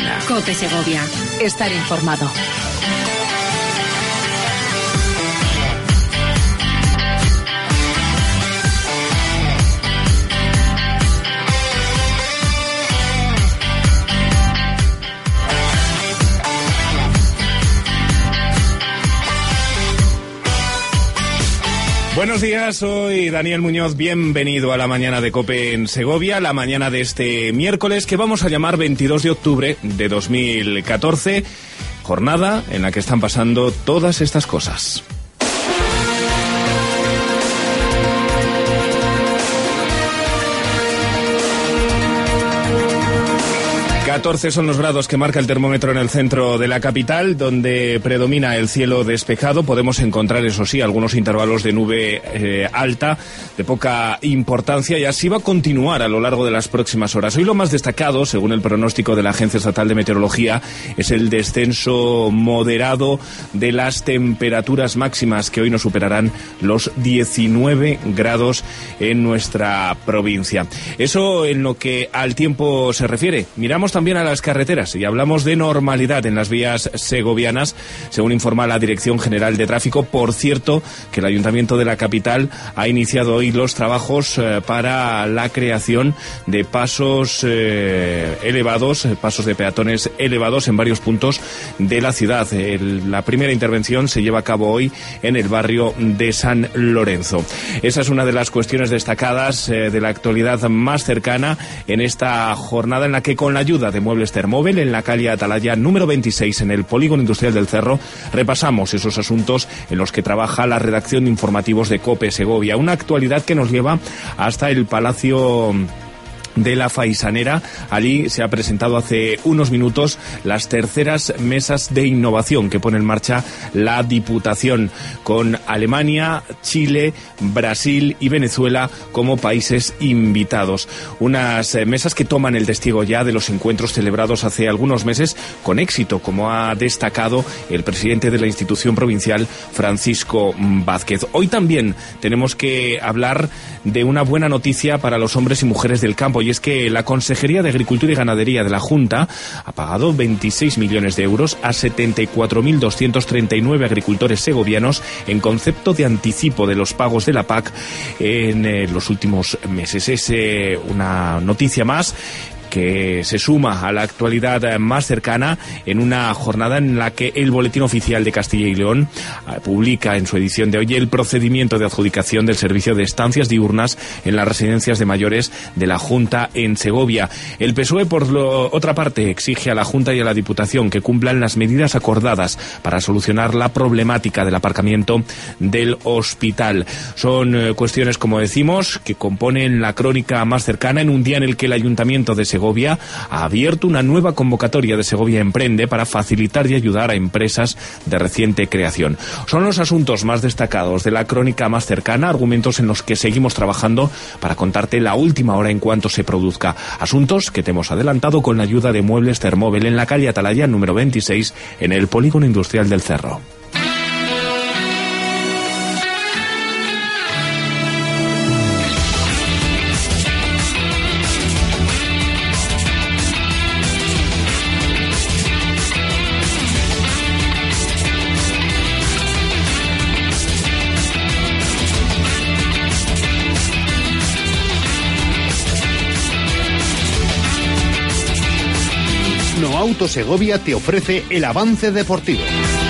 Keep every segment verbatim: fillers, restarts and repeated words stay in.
COPE Segovia. Estar informado. Buenos días, soy Daniel Muñoz, bienvenido a la mañana de COPE en Segovia, la mañana de este miércoles que vamos a llamar veintidós de octubre de dos mil catorce, jornada en la que están pasando todas estas cosas. catorce son los grados que marca el termómetro en el centro de la capital, donde predomina el cielo despejado. Podemos encontrar, eso sí, algunos intervalos de nube eh, alta, de poca importancia, y así va a continuar a lo largo de las próximas horas. Hoy lo más destacado, según el pronóstico de la Agencia Estatal de Meteorología, es el descenso moderado de las temperaturas máximas, que hoy no superarán los diecinueve grados en nuestra provincia. Eso en lo que al tiempo se refiere. Miramos también a las carreteras y hablamos de normalidad en las vías segovianas, según informa la Dirección General de Tráfico. Por cierto, que el Ayuntamiento de la capital ha iniciado hoy los trabajos eh, para la creación de pasos eh, elevados, pasos de peatones elevados en varios puntos de la ciudad. El, la primera intervención se lleva a cabo hoy en el barrio de San Lorenzo. Esa es una de las cuestiones destacadas eh, de la actualidad más cercana en esta jornada, en la que, con la ayuda de Muebles Thermóvel, en la calle Atalaya número veintiséis, en el Polígono Industrial del Cerro, repasamos esos asuntos en los que trabaja la redacción de informativos de COPE Segovia. Una actualidad que nos lleva hasta el Palacio de la Faisanera. Allí se ha presentado hace unos minutos las terceras mesas de innovación que pone en marcha la Diputación, con Alemania, Chile, Brasil y Venezuela como países invitados. Unas mesas que toman el testigo ya de los encuentros celebrados hace algunos meses con éxito, como ha destacado el presidente de la institución provincial, Francisco Vázquez. Hoy también tenemos que hablar de una buena noticia para los hombres y mujeres del campo, y es que la Consejería de Agricultura y Ganadería de la Junta ha pagado veintiséis millones de euros a setenta y cuatro mil doscientos treinta y nueve agricultores segovianos en concepto de anticipo de los pagos de la P A C en eh, los últimos meses. Es eh, una noticia más que se suma a la actualidad más cercana en una jornada en la que el Boletín Oficial de Castilla y León publica en su edición de hoy el procedimiento de adjudicación del servicio de estancias diurnas en las residencias de mayores de la Junta en Segovia. El P S O E, por lo, otra parte, exige a la Junta y a la Diputación que cumplan las medidas acordadas para solucionar la problemática del aparcamiento del hospital. Son eh, cuestiones, como decimos, que componen la crónica más cercana en un día en el que el Ayuntamiento de Segovia Segovia ha abierto una nueva convocatoria de Segovia Emprende para facilitar y ayudar a empresas de reciente creación. Son los asuntos más destacados de la crónica más cercana, argumentos en los que seguimos trabajando para contarte la última hora en cuanto se produzca. Asuntos que te hemos adelantado con la ayuda de Muebles Thermóvel en la calle Atalaya número veintiséis, en el Polígono Industrial del Cerro. Auto Segovia te ofrece el avance deportivo.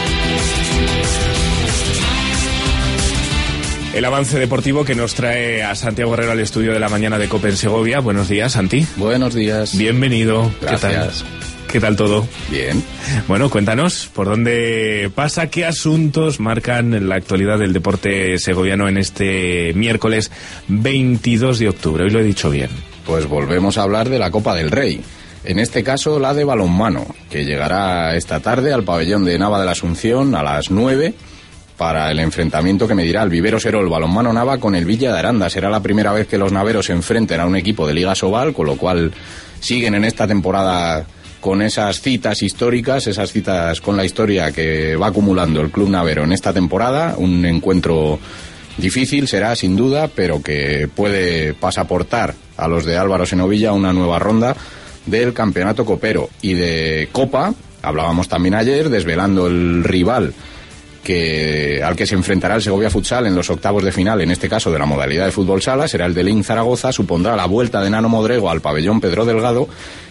El avance deportivo que nos trae a Santiago Herrero al estudio de la mañana de COPE en Segovia. Buenos días, Santi. Buenos días. Bienvenido. Gracias. ¿Qué tal? ¿Qué tal todo? Bien. Bueno, cuéntanos, ¿por dónde pasa? ¿Qué asuntos marcan la actualidad del deporte segoviano en este miércoles veintidós de octubre? Hoy lo he dicho bien. Pues volvemos a hablar de la Copa del Rey. En este caso, la de balonmano, que llegará esta tarde al pabellón de Nava de la Asunción a las nueve para el enfrentamiento que medirá el Vivero Serol Balonmano Nava con el Villa de Aranda. Será la primera vez que los naveros se enfrenten a un equipo de Liga Sobal, con lo cual siguen en esta temporada con esas citas históricas, esas citas con la historia que va acumulando el club navero en esta temporada. Un encuentro difícil será, sin duda, pero que puede pasaportar a los de Álvaro Senovilla una nueva ronda del campeonato copero. Y de Copa, hablábamos también ayer, desvelando el rival que al que se enfrentará el Segovia Futsal en los octavos de final, en este caso de la modalidad de fútbol sala, será el de Lin Zaragoza, supondrá la vuelta de Nano Modrego al pabellón Pedro Delgado,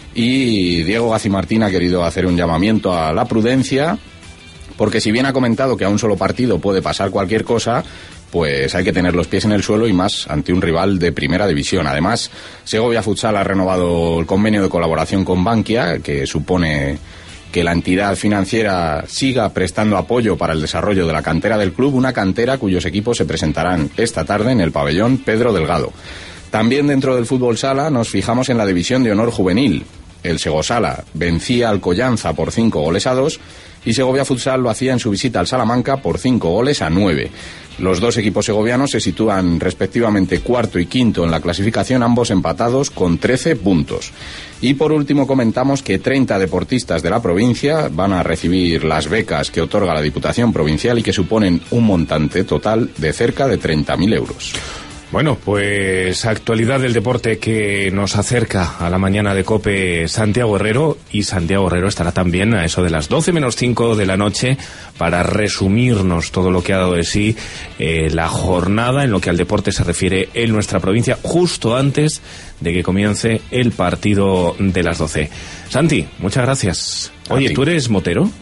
y Diego Gacimartín ha querido hacer un llamamiento a la prudencia, porque si bien ha comentado que a un solo partido puede pasar cualquier cosa, pues hay que tener los pies en el suelo, y más ante un rival de primera división. Además, Segovia Futsal ha renovado el convenio de colaboración con Bankia, que supone que la entidad financiera siga prestando apoyo para el desarrollo de la cantera del club, una cantera cuyos equipos se presentarán esta tarde en el pabellón Pedro Delgado. También dentro del fútbol sala nos fijamos en la división de honor juvenil. El Segosala vencía al Collanza por cinco goles a dos y Segovia Futsal lo hacía en su visita al Salamanca por cinco goles a nueve. Los dos equipos segovianos se sitúan respectivamente cuarto y quinto en la clasificación, ambos empatados con trece puntos. Y por último comentamos que treinta deportistas de la provincia van a recibir las becas que otorga la Diputación Provincial y que suponen un montante total de cerca de treinta mil euros. Bueno, pues actualidad del deporte que nos acerca a la mañana de COPE Santiago Herrero, y Santiago Herrero estará también a eso de las doce menos cinco de la noche para resumirnos todo lo que ha dado de sí eh, la jornada en lo que al deporte se refiere en nuestra provincia, justo antes de que comience el partido de las doce. Santi, muchas gracias. Oye, ¿tú eres motero?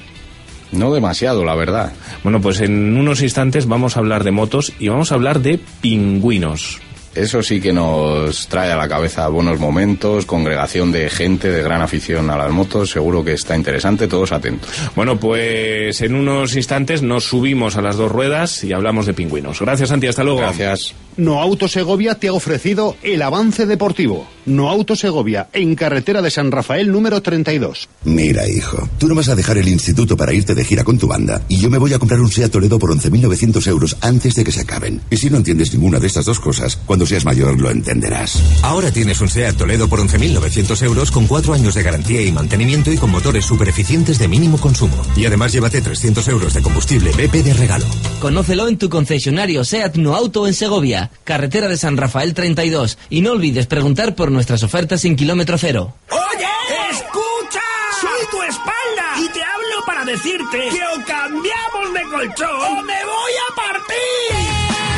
No demasiado, la verdad. Bueno, pues en unos instantes vamos a hablar de motos y vamos a hablar de pingüinos. Eso sí que nos trae a la cabeza buenos momentos, congregación de gente de gran afición a las motos, seguro que está interesante, todos atentos. Bueno, pues en unos instantes nos subimos a las dos ruedas y hablamos de pingüinos. Gracias, Santi, hasta luego. Gracias. No Auto Segovia te ha ofrecido el avance deportivo. No Auto Segovia, en carretera de San Rafael número treinta y dos. Mira, hijo, tú no vas a dejar el instituto para irte de gira con tu banda y yo me voy a comprar un Seat Toledo por once mil novecientos euros antes de que se acaben. Y si no entiendes ninguna de estas dos cosas, cuando seas mayor lo entenderás. Ahora tienes un Seat Toledo por once mil novecientos euros con cuatro años de garantía y mantenimiento y con motores super eficientes de mínimo consumo. Y además llévate trescientos euros de combustible B P de regalo. Conócelo en tu concesionario Seat No Auto en Segovia, carretera de San Rafael treinta y dos. Y no olvides preguntar por nuestras ofertas sin kilómetro cero. ¡Oye! ¡Escucha! Soy tu espalda y te hablo para decirte que o cambiamos de colchón o me voy a partir.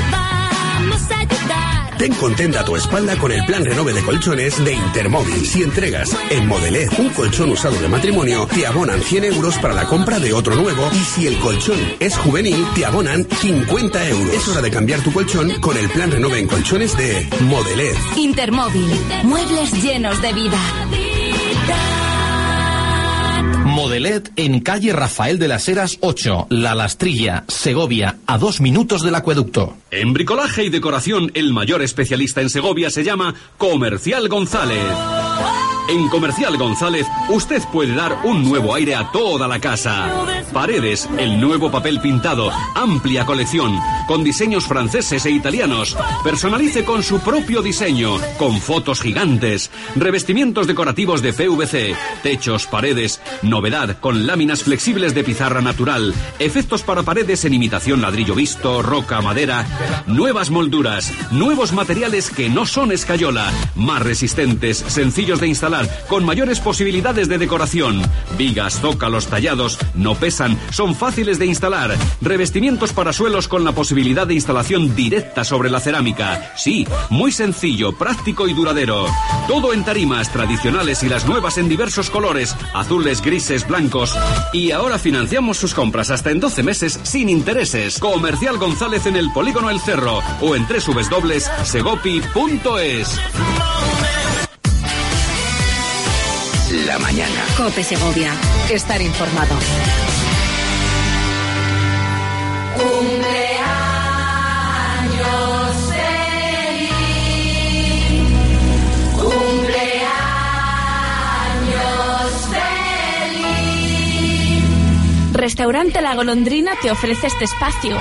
Vamos a ayudar. Ten contenta tu espalda con el plan Renove de colchones de Intermóvil. Si entregas en Modelet un colchón usado de matrimonio, te abonan cien euros para la compra de otro nuevo, y si el colchón es juvenil, te abonan cincuenta euros. Es hora de cambiar tu colchón con el plan Renove en colchones de Modelet. Intermóvil. Muebles llenos de vida. Modelet en calle Rafael de las Heras ocho, La Lastrilla, Segovia, a dos minutos del acueducto. En bricolaje y decoración, el mayor especialista en Segovia se llama Comercial González. En Comercial González, usted puede dar un nuevo aire a toda la casa. Paredes, el nuevo papel pintado, amplia colección, con diseños franceses e italianos. Personalice con su propio diseño, con fotos gigantes. Revestimientos decorativos de P V C, techos, paredes, novedad con láminas flexibles de pizarra natural, efectos para paredes en imitación ladrillo visto, roca, madera, nuevas molduras, nuevos materiales que no son escayola, más resistentes, sencillos de instalar, con mayores posibilidades de decoración. Vigas, zócalos tallados, no pesan, son fáciles de instalar. Revestimientos para suelos con la posibilidad de instalación directa sobre la cerámica. Sí, muy sencillo, práctico y duradero. Todo en tarimas tradicionales y las nuevas en diversos colores, azules, grises, blancos. Y ahora financiamos sus compras hasta en doce meses sin intereses. Comercial González en el Polígono El Cerro o en doble u doble u doble u punto segopi punto es. La mañana. COPE Segovia. Estar informado. Cumpleaños feliz. Cumpleaños feliz. Restaurante La Golondrina te ofrece este espacio.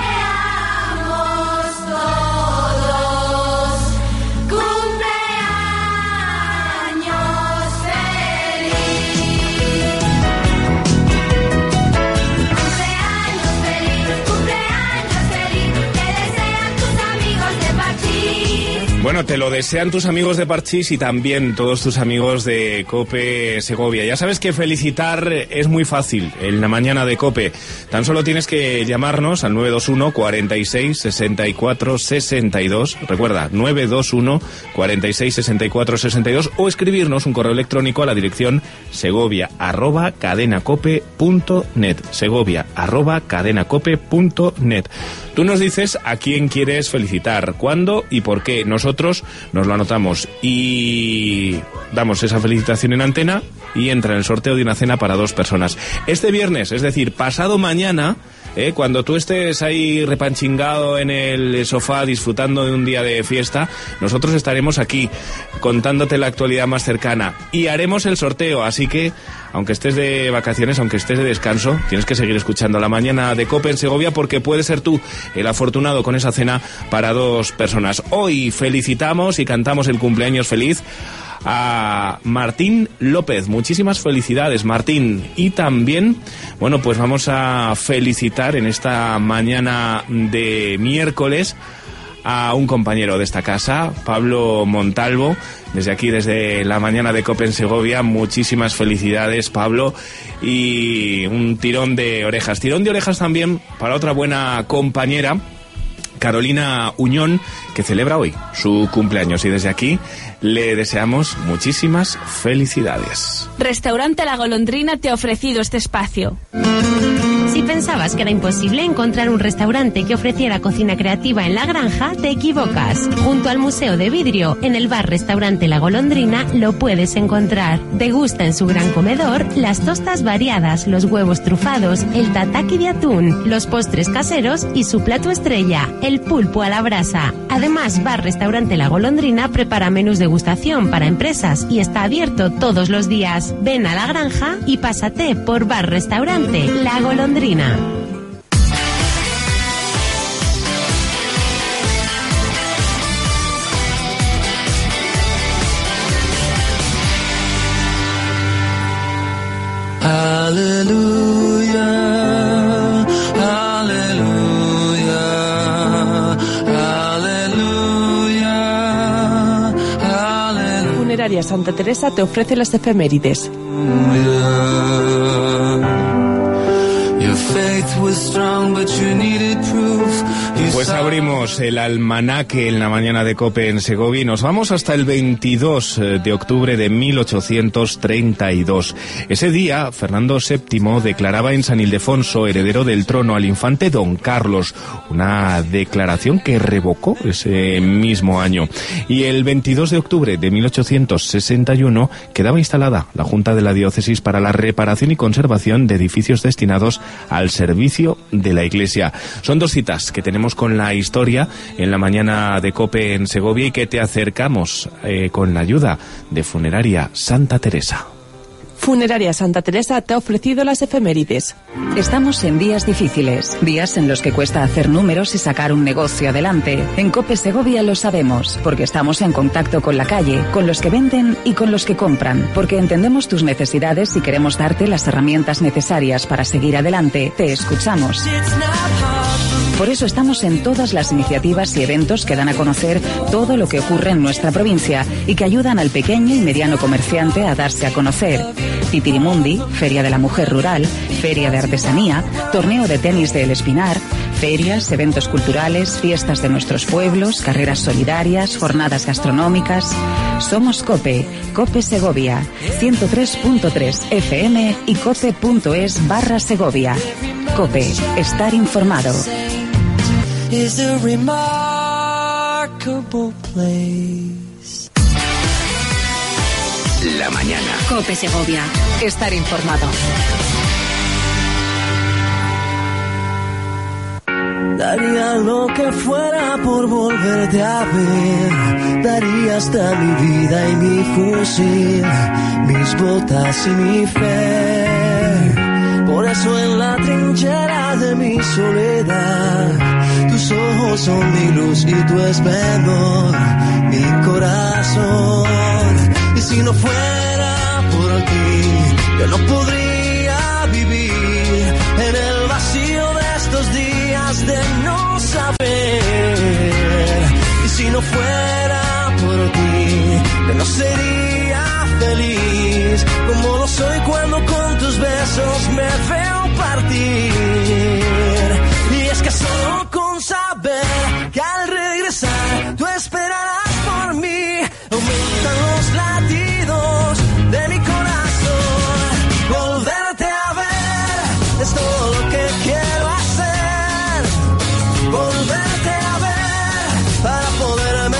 Bueno, te lo desean tus amigos de Parchís y también todos tus amigos de COPE Segovia. Ya sabes que felicitar es muy fácil en la mañana de COPE. Tan solo tienes que llamarnos al nueve dos uno, cuarenta y seis, sesenta y cuatro, sesenta y dos. Recuerda, nueve dos uno, cuarenta y seis, sesenta y cuatro, sesenta y dos, o escribirnos un correo electrónico a la dirección segovia arroba cadenacope punto net. Segovia arroba cadenacope punto net. Tú nos dices a quién quieres felicitar, cuándo y por qué. Nosotros nos lo anotamos y damos esa felicitación en antena y entra en el sorteo de una cena para dos personas. Este viernes, es decir, pasado mañana, eh, cuando tú estés ahí repanchingado en el sofá disfrutando de un día de fiesta, nosotros estaremos aquí contándote la actualidad más cercana y haremos el sorteo, así que aunque estés de vacaciones, aunque estés de descanso, tienes que seguir escuchando La Mañana de COPE en Segovia porque puedes ser tú el afortunado con esa cena para dos personas. Hoy felicitamos y cantamos el cumpleaños feliz a Martín López. Muchísimas felicidades, Martín. Y también, bueno, pues vamos a felicitar en esta mañana de miércoles a un compañero de esta casa, Pablo Montalvo. Desde aquí, desde La Mañana de COPE en Segovia, muchísimas felicidades, Pablo, y un tirón de orejas. Tirón de orejas también para otra buena compañera, Carolina Uñón, que celebra hoy su cumpleaños, y desde aquí le deseamos muchísimas felicidades. Restaurante La Golondrina te ha ofrecido este espacio. Si pensabas que era imposible encontrar un restaurante que ofreciera cocina creativa en La Granja, te equivocas. Junto al Museo de Vidrio, en el bar-restaurante La Golondrina, lo puedes encontrar. Degusta en su gran comedor las tostas variadas, los huevos trufados, el tataki de atún, los postres caseros y su plato estrella, el pulpo a la brasa. Además, bar-restaurante La Golondrina prepara menús de degustación para empresas y está abierto todos los días. Ven a La Granja y pásate por bar-restaurante La Golondrina. Aleluya, aleluya, aleluya, aleluya. Funeraria Santa Teresa te ofrece las efemérides. Pues abrimos el almanaque en La Mañana de COPE en Segovia y nos vamos hasta el veintidós de octubre de mil ochocientos treinta y dos. Ese día, Fernando séptimo declaraba en San Ildefonso heredero del trono al infante Don Carlos, una declaración que revocó ese mismo año. Y el veintidós de octubre de mil ochocientos sesenta y uno quedaba instalada la Junta de la Diócesis para la reparación y conservación de edificios destinados al servicio de la Iglesia. Son dos citas que tenemos con la historia en La Mañana de COPE en Segovia y que te acercamos eh, con la ayuda de Funeraria Santa Teresa. Funeraria Santa Teresa te ha ofrecido las efemérides. Estamos en días difíciles, días en los que cuesta hacer números y sacar un negocio adelante. En COPE Segovia lo sabemos, porque estamos en contacto con la calle, con los que venden y con los que compran, porque entendemos tus necesidades y queremos darte las herramientas necesarias para seguir adelante. Te escuchamos. Por eso estamos en todas las iniciativas y eventos que dan a conocer todo lo que ocurre en nuestra provincia y que ayudan al pequeño y mediano comerciante a darse a conocer. Titirimundi, Feria de la Mujer Rural, Feria de Artesanía, Torneo de Tenis de El Espinar, ferias, eventos culturales, fiestas de nuestros pueblos, carreras solidarias, jornadas gastronómicas. Somos COPE, COPE Segovia, ciento tres punto tres F M y cope.es barra Segovia. COPE, estar informado. Is a remarkable place. La mañana. COPE Segovia. Estar informado. Daría lo que fuera por volverte a ver. Daría hasta mi vida y mi fusil, mis botas y mi fe. Por eso en la trinchera de mi soledad, tus ojos son mi luz y tu esplendor, mi corazón. Y si no fuera por ti, yo no podría vivir en el vacío de estos días de no saber. Y si no fuera ti, que no sería feliz como lo soy cuando con tus besos me veo partir. Y es que solo con saber que al regresar tú esperarás por mí, aumentan los latidos de mi corazón. Volverte a ver es todo lo que quiero hacer. Volverte a ver para poderme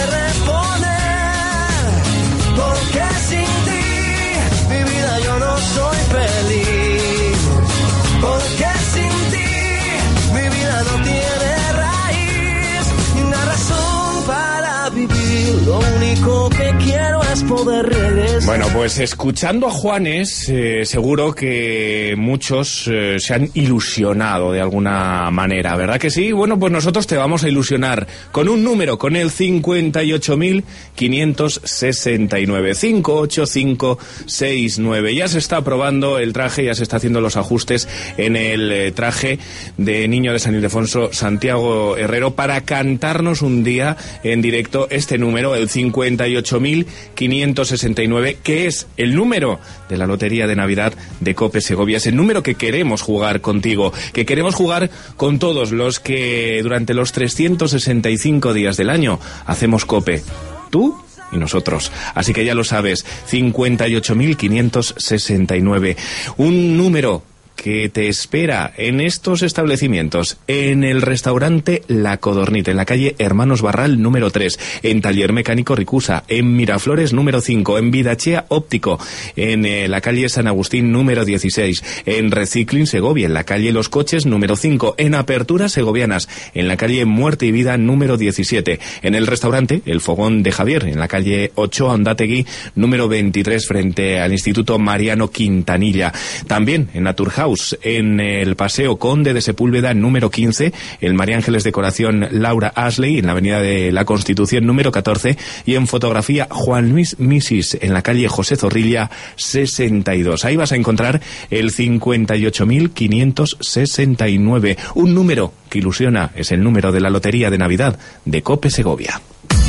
reponer, porque sin ti mi vida yo no soy feliz, porque sin ti mi vida no tiene raíz ni una razón para vivir. Lo único que quiero es poder regresar. Bueno, pues escuchando a Juanes, eh, seguro que muchos eh, se han ilusionado de alguna manera, ¿verdad que sí? Bueno, pues nosotros te vamos a ilusionar con un número, con el cincuenta y ocho mil quinientos sesenta y nueve, cinco ocho cinco seis nueve. Ya se está probando el traje, ya se está haciendo los ajustes en el eh, traje de Niño de San Ildefonso, Santiago Herrero, para cantarnos un día en directo este número, el cincuenta y ocho mil quinientos sesenta y nueve, que es el número de la Lotería de Navidad de COPE Segovia. Es el número que queremos jugar contigo, que queremos jugar con todos los que durante los trescientos sesenta y cinco días del año hacemos COPE. Tú y nosotros. Así que ya lo sabes, cincuenta y ocho mil quinientos sesenta y nueve. Un número que te espera en estos establecimientos: en el restaurante La Codornita, en la calle Hermanos Barral número tres, en Taller Mecánico Ricusa, en Miraflores número cinco, en Vidachea Óptico, en eh, la calle San Agustín número dieciséis, en Recicling Segovia, en la calle Los Coches número cinco, en Aperturas Segovianas, en la calle Muerte y Vida número diecisiete, en el restaurante El Fogón de Javier, en la calle Ochoa Ondategui número veintitrés, frente al Instituto Mariano Quintanilla, también en Naturhaus, en el Paseo Conde de Sepúlveda número quince, el María Ángeles Decoración Laura Ashley, en la avenida de la Constitución número catorce, y en Fotografía Juan Luis Misis, en la calle José Zorrilla sesenta y dos. Ahí vas a encontrar el cincuenta y ocho mil quinientos sesenta y nueve, un número que ilusiona, es el número de la Lotería de Navidad de COPE Segovia.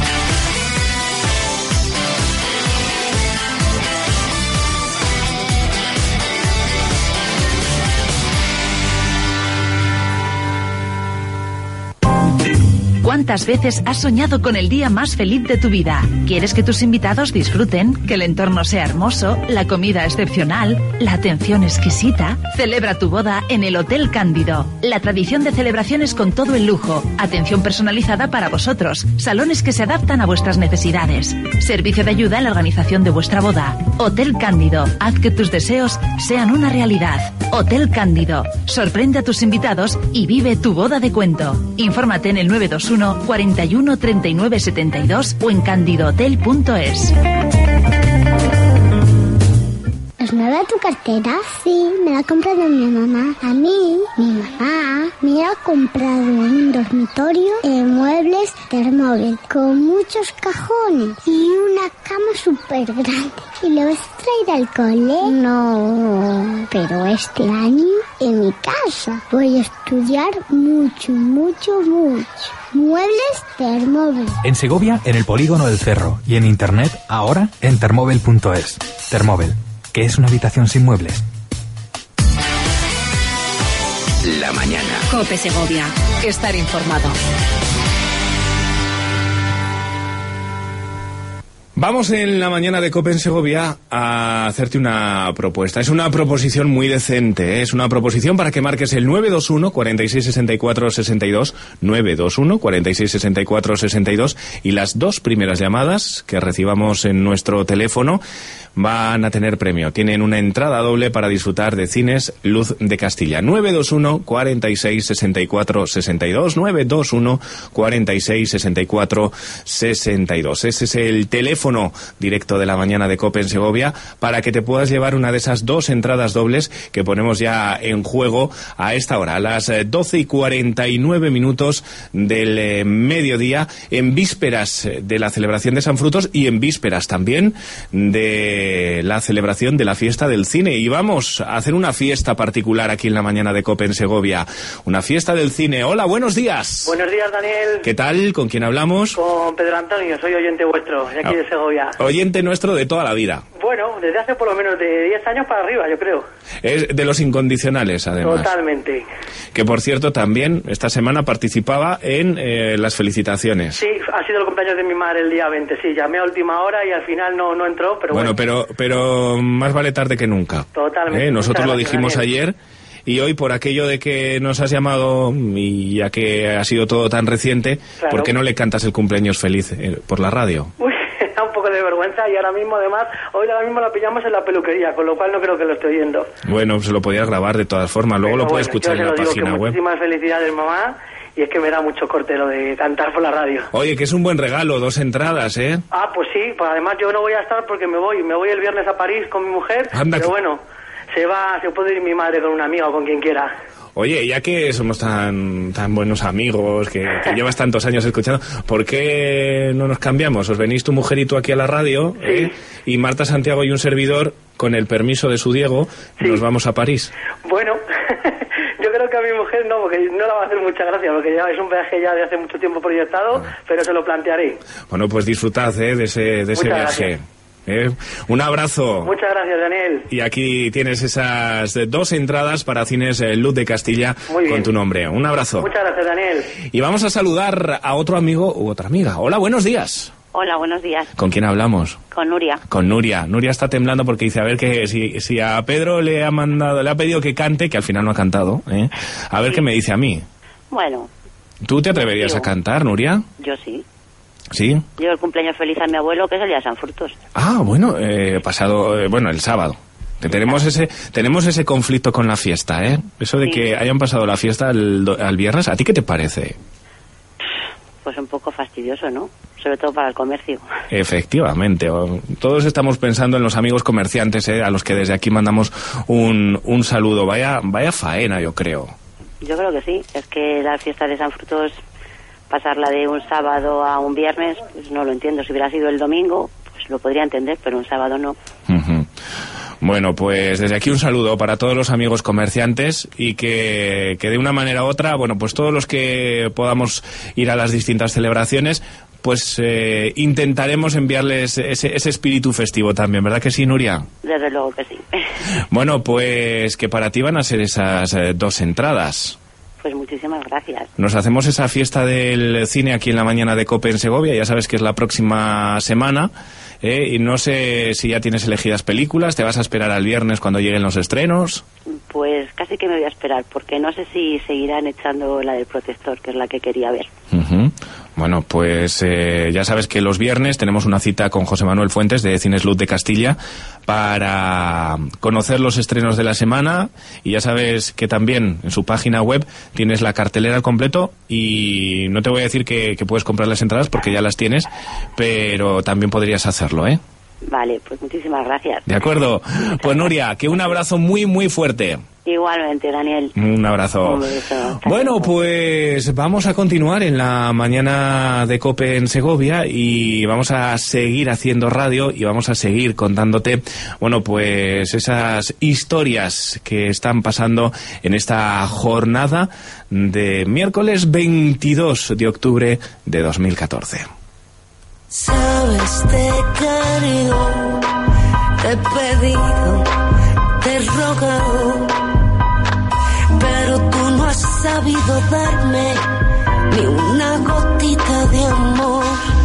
¿Cuántas veces has soñado con el día más feliz de tu vida? ¿Quieres que tus invitados disfruten, que el entorno sea hermoso, la comida excepcional, la atención exquisita? Celebra tu boda en el Hotel Cándido. La tradición de celebraciones con todo el lujo, atención personalizada para vosotros, salones que se adaptan a vuestras necesidades, servicio de ayuda en la organización de vuestra boda. Hotel Cándido, haz que tus deseos sean una realidad. Hotel Cándido, sorprende a tus invitados y vive tu boda de cuento. Infórmate en el nueve dos uno cuarenta y uno treinta y nueve setenta y dos o en candidohotel punto es. ¿Es nueva tu cartera? Sí, me la ha comprado mi mamá. A mí, mi mamá me ha comprado un dormitorio de muebles Thermobile con muchos cajones y una cama súper grande. ¿Y lo vas a traer al cole? No, pero este año en mi casa voy a estudiar mucho, mucho, mucho. Muebles Thermobile. En Segovia, en el Polígono del Cerro, y en internet ahora en thermobile punto es. Thermobile, ¿qué es una habitación sin muebles? La mañana. COPE Segovia. Estar informado. Vamos en la mañana de COPE en Segovia a hacerte una propuesta. Es una proposición muy decente, ¿eh? Es una proposición para que marques el nueve dos uno cuarenta y seis sesenta y cuatro sesenta y dos, nueve dos uno cuarenta y seis sesenta y cuatro sesenta y dos, y las dos primeras llamadas que recibamos en nuestro teléfono van a tener premio. Tienen una entrada doble para disfrutar de Cines Luz de Castilla. nueve dos uno cuarenta y seis sesenta y cuatro sesenta y dos, nueve dos uno cuarenta y seis sesenta y cuatro sesenta y dos. Ese es el teléfono directo de la mañana de COPE en Segovia para que te puedas llevar una de esas dos entradas dobles que ponemos ya en juego a esta hora, a las doce y cuarenta y nueve minutos del eh, mediodía, en vísperas de la celebración de San Frutos y en vísperas también de de la celebración de la fiesta del cine. Y vamos a hacer una fiesta particular aquí en la mañana de COPE en Segovia. Una fiesta del cine. Hola, buenos días. Buenos días, Daniel. ¿Qué tal? ¿Con quién hablamos? Con Pedro Antonio, soy oyente vuestro, de aquí de Segovia. Oyente nuestro de toda la vida. Bueno, desde hace por lo menos de diez años para arriba, yo creo. Es de los incondicionales, además. Totalmente. Que, por cierto, también esta semana participaba en eh, las felicitaciones. Sí, ha sido el cumpleaños de mi madre el día veinte, sí. Llamé a última hora y al final no, no entró, pero bueno. Bueno, pero, pero más vale tarde que nunca. Totalmente. ¿Eh? Nosotros lo gracias, dijimos Daniel. ayer y hoy, por aquello de que nos has llamado y ya que ha sido todo tan reciente, Claro. ¿por qué no le cantas el cumpleaños feliz eh, por la radio? Uy, da un poco de vergüenza y ahora mismo, además, hoy ahora mismo la pillamos en la peluquería, con lo cual no creo que lo esté oyendo. Bueno, se lo podías grabar de todas formas, luego Pero lo puedes bueno, escuchar yo en se la lo digo página que web. Muchísimas felicidades, mamá, y es que me da mucho corte lo de cantar por la radio. Oye, que es un buen regalo, dos entradas, ¿eh? Ah, pues sí, pues además yo no voy a estar porque me voy, me voy el viernes a París con mi mujer, Anda pero que- bueno, se va, se puede ir mi madre con una amiga o con quien quiera. Oye, ya que somos tan tan buenos amigos, que, que llevas tantos años escuchando, ¿por qué no nos cambiamos? Os venís tu mujer y tú aquí a la radio, ¿eh? Y Marta Santiago y un servidor, con el permiso de su Diego, nos vamos a París. Bueno, yo creo que a mi mujer no, porque no le va a hacer mucha gracia, porque ya es un viaje ya de hace mucho tiempo proyectado, pero se lo plantearé. Bueno, pues disfrutad, ¿eh? de ese, de ese Muchas viaje. gracias. ¿Eh? Un abrazo. Muchas gracias, Daniel. Y aquí tienes esas dos entradas para Cines eh, Luz de Castilla Muy bien. con tu nombre. Un abrazo. Muchas gracias, Daniel. Y vamos a saludar a otro amigo u otra amiga. Hola, buenos días. Hola, buenos días. ¿Con quién hablamos? Con Nuria. Con Nuria. Nuria está temblando porque dice, a ver, que si, si a Pedro le ha mandado, le ha pedido que cante, que al final no ha cantado, ¿eh? A ver qué me dice a mí. Bueno, ¿Tú te atreverías Yo. a cantar, Nuria? yo sí. ¿Sí? Yo el cumpleaños feliz a mi abuelo, que es el día de San Frutos. Ah, bueno, eh, pasado, eh, bueno, el sábado. Que tenemos ese tenemos ese conflicto con la fiesta, ¿eh? Eso de Sí. que hayan pasado la fiesta al, do- al viernes, ¿a ti qué te parece? Pues un poco fastidioso, ¿no? Sobre todo para el comercio. Efectivamente, o- todos estamos pensando en los amigos comerciantes, ¿eh? A los que desde aquí mandamos un, un saludo. Vaya, vaya faena, yo creo. Yo creo que sí. Es que la fiesta de San Frutos, pasarla de un sábado a un viernes, pues no lo entiendo. Si hubiera sido el domingo, pues lo podría entender, pero un sábado no. Ujú. Bueno, pues desde aquí un saludo para todos los amigos comerciantes y que, que de una manera u otra, bueno, pues todos los que podamos ir a las distintas celebraciones, pues eh, intentaremos enviarles ese, ese espíritu festivo también, ¿verdad que sí, Nuria? Desde luego que sí. Bueno, pues que para ti van a ser esas eh, dos entradas. Pues muchísimas gracias. Nos hacemos esa fiesta del cine aquí en la mañana de COPE en Segovia, ya sabes que es la próxima semana, ¿eh? Y no sé si ya tienes elegidas películas, ¿te vas a esperar al viernes cuando lleguen los estrenos? Pues casi que me voy a esperar, porque no sé si seguirán echando la del Protector, que es la que quería ver. Ujú. Bueno, pues eh, ya sabes que los viernes tenemos una cita con José Manuel Fuentes de Cines Luz de Castilla para conocer los estrenos de la semana, y ya sabes que también en su página web tienes la cartelera al completo, y no te voy a decir que, que puedes comprar las entradas porque ya las tienes, pero también podrías hacerlo, ¿eh? Vale, pues muchísimas gracias. ¿De acuerdo? Pues Nuria, que un abrazo muy muy fuerte. Igualmente, Daniel. Un abrazo. Un beso. Bueno, pues vamos a continuar en la mañana de COPE en Segovia y vamos a seguir haciendo radio y vamos a seguir contándote, bueno, pues esas historias que están pasando en esta jornada de miércoles veintidós de octubre de dos mil catorce. Sabes, te he querido, te he pedido, te he rogado, pero tú no has sabido darme ni una gotita de amor.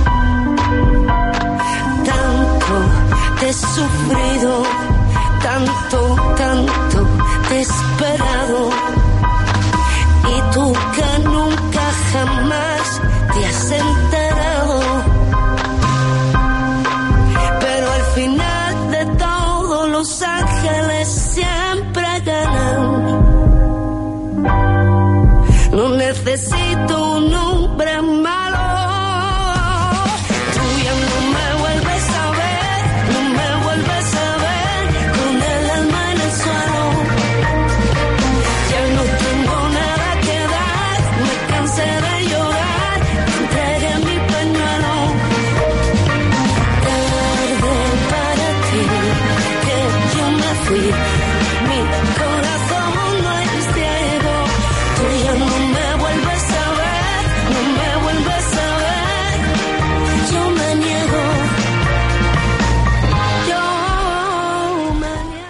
Tanto te he sufrido, tanto, tanto te he esperado, y tú que nunca jamás te has enterado. Pero al final de todo, los ángeles siempre ganan. No necesito un hombre malo. Tú ya no me vuelves a ver, no me vuelves a ver. fui. Mi corazón no es ciego, tú ya no me vuelves a ver, no me vuelves a ver. Yo me niego, yo me niego.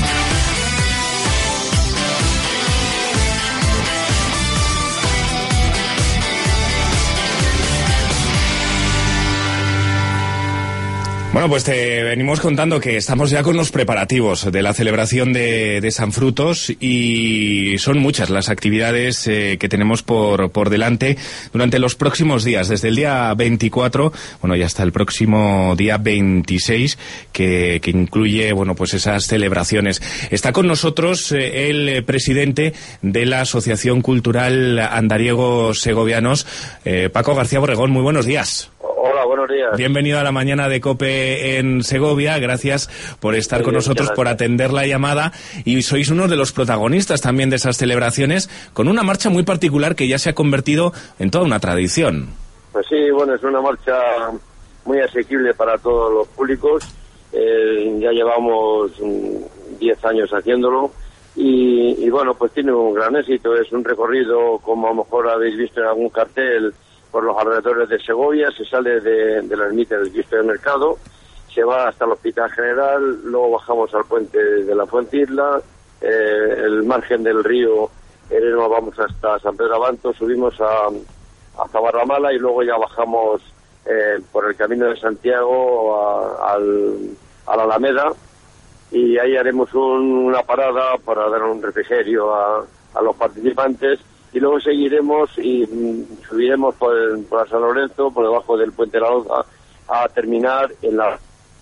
Bueno, pues te venimos contando que estamos ya con los preparativos de la celebración de, de San Frutos y son muchas las actividades eh, que tenemos por, por delante durante los próximos días, desde el día veinticuatro, bueno, y hasta el próximo día veintiséis, que, que incluye, bueno, pues esas celebraciones. Está con nosotros eh, el presidente de la Asociación Cultural Andariegos Segovianos, eh, Paco García Borregón. Muy buenos días. Hola, buenos días. Bienvenido a la mañana de COPE en Segovia. Gracias por estar Muy con bien, nosotros, por atender la llamada. Y sois uno de los protagonistas también de esas celebraciones, con una marcha muy particular que ya se ha convertido en toda una tradición. Pues sí, bueno, es una marcha muy asequible para todos los públicos. Eh, ya llevamos diez años haciéndolo. Y, y bueno, pues tiene un gran éxito. Es un recorrido, como a lo mejor habéis visto en algún cartel, por los alrededores de Segovia. Se sale de, de la ermita del Cristo del Mercado, se va hasta el Hospital General, luego bajamos al puente de la Fuente Isla, eh, el margen del río Ereno, vamos hasta San Pedro Abanto, subimos a, hasta Barramala y luego ya bajamos eh, por el Camino de Santiago a, al, a la Alameda, y ahí haremos un, una parada para dar un refrigerio a, a los participantes. Y luego seguiremos y mm, subiremos por, el, por San Lorenzo, por debajo del Puente de la Loza, a terminar en la...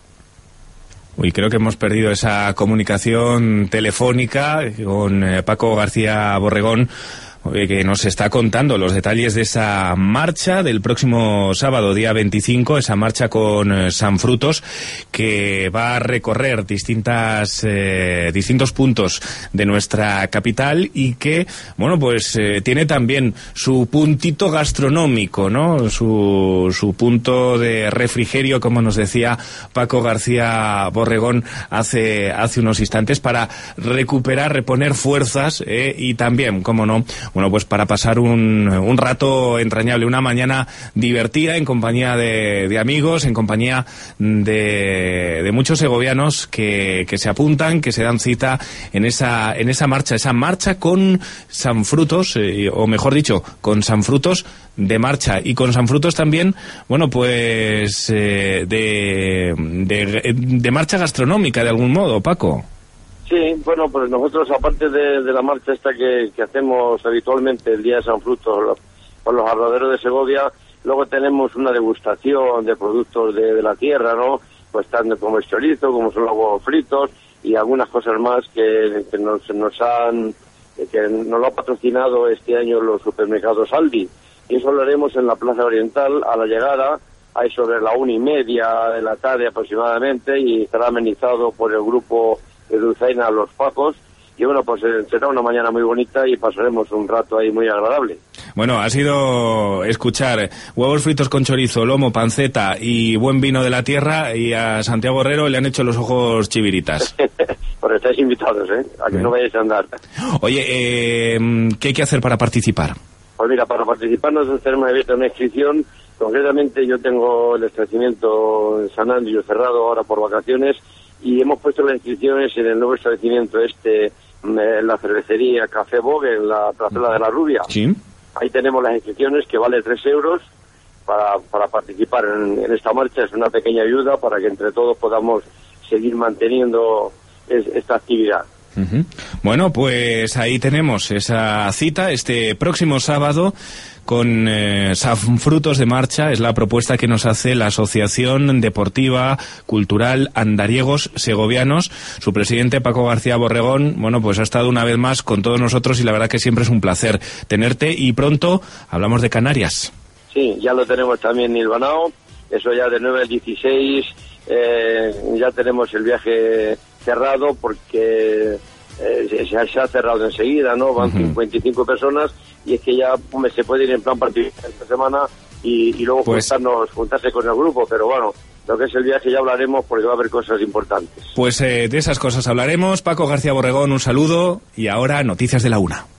Uy, creo que hemos perdido esa comunicación telefónica con eh, Paco García Borregón, que nos está contando los detalles de esa marcha del próximo sábado, día veinticinco, esa marcha con eh, San Frutos, que va a recorrer distintas eh, distintos puntos de nuestra capital y que, bueno, pues eh, tiene también su puntito gastronómico, ¿no? Su, su punto de refrigerio, como nos decía Paco García Borregón hace, hace unos instantes, para recuperar, reponer fuerzas eh, y también, como no, bueno, pues para pasar un, un rato entrañable, una mañana divertida en compañía de, de amigos, en compañía de, de muchos segovianos que, que se apuntan, que se dan cita en esa, en esa marcha, esa marcha con San Frutos, eh, o mejor dicho, con San Frutos de marcha, y con San Frutos también, bueno, pues eh, de, de, de marcha gastronómica de algún modo, Paco. Sí, bueno, pues nosotros, aparte de, de la marcha esta que, que hacemos habitualmente el día de San Frutos por los alrededores de Segovia, luego tenemos una degustación de productos de, de la tierra, ¿no? Pues tanto como el chorizo, como son los huevos fritos y algunas cosas más que, que nos, nos han que nos lo ha patrocinado este año los supermercados Aldi. Y eso lo haremos en la Plaza Oriental a la llegada, ahí sobre la una y media de la tarde aproximadamente, y estará amenizado por el grupo de Dulzaina Los Pacos. Y bueno, pues será una mañana muy bonita y pasaremos un rato ahí muy agradable. Bueno, ha sido escuchar huevos fritos con chorizo, lomo, panceta y buen vino de la tierra, y a Santiago Herrero le han hecho los ojos chiviritas. Pues estáis invitados, ¿eh? A que Bien. No vayáis a andar. Oye, eh, ¿qué hay que hacer para participar? Pues mira, para participar nosotros tenemos abierta una inscripción. Concretamente yo tengo el establecimiento en San Andreu cerrado ahora por vacaciones, y hemos puesto las inscripciones en el nuevo establecimiento este, en la cervecería Café Vogue, en la Plazuela de la Rubia. Sí. Ahí tenemos las inscripciones, que vale tres euros para, para participar en, en esta marcha. Es una pequeña ayuda para que entre todos podamos seguir manteniendo es, esta actividad. Uh-huh. Bueno, pues ahí tenemos esa cita este próximo sábado con eh, San Frutos de Marcha. Es la propuesta que nos hace la Asociación Deportiva Cultural Andariegos Segovianos. Su presidente, Paco García Borregón, bueno, pues ha estado una vez más con todos nosotros, y la verdad que siempre es un placer tenerte, y pronto hablamos de Canarias. Sí, ya lo tenemos también hilvanado. Eso ya de nueve al dieciséis eh, ya tenemos el viaje cerrado, porque eh, se, se ha cerrado enseguida, ¿no? Van uh-huh. cincuenta y cinco personas, y es que ya hombre, se puede ir en plan particular esta semana y, y luego pues, juntarnos, juntarse con el grupo, pero bueno, lo que es el viaje ya hablaremos porque va a haber cosas importantes. Pues eh, de esas cosas hablaremos. Paco García Borregón, un saludo y ahora noticias de la una.